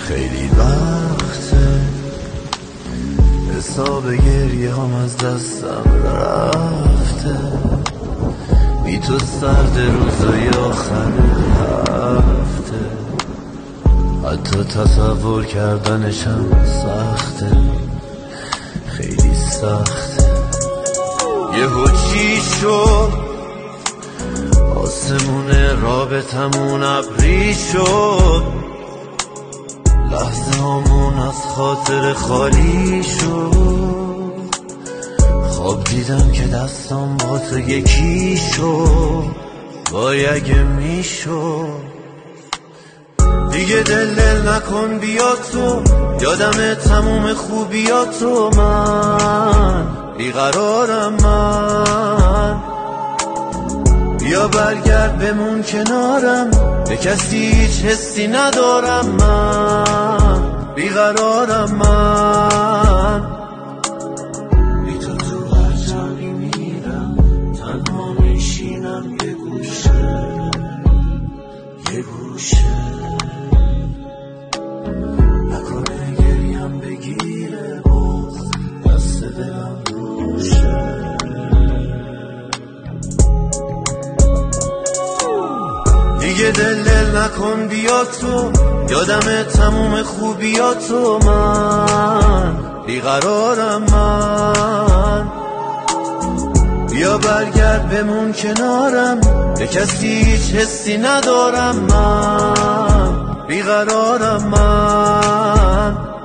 خیلی وقته حساب گریه هم از دستم رفته، بی تو سرد روزای آخر هفته، حتی تصور کردنشم سخته، خیلی سخته. یهو چی شد آسمون رابطمون ابری شد، لحظه همون از خاطر خالی شد، خواب دیدم که دستم با تو یکی شد، وای اگه میشد. دیگه دل نکن بیا تو، یادم تموم خوبیاتو، من بیقرارم، من بیا برگرد بمون کنارم، به کسی هیچ حسی ندارم، من بیقرارم، من بی تو تو هر جایی میرم، تنها میشینم یه گوشه، یه گوشه، نکنه گریم بگیره باز دست دلم روشه. دیگه دل نکن بیا تو، یادم تموم خوبیاتو، من بیقرارم، من بیا برگرد بمون کنارم، به کسی هیچ حسی ندارم، من بیقرارم، من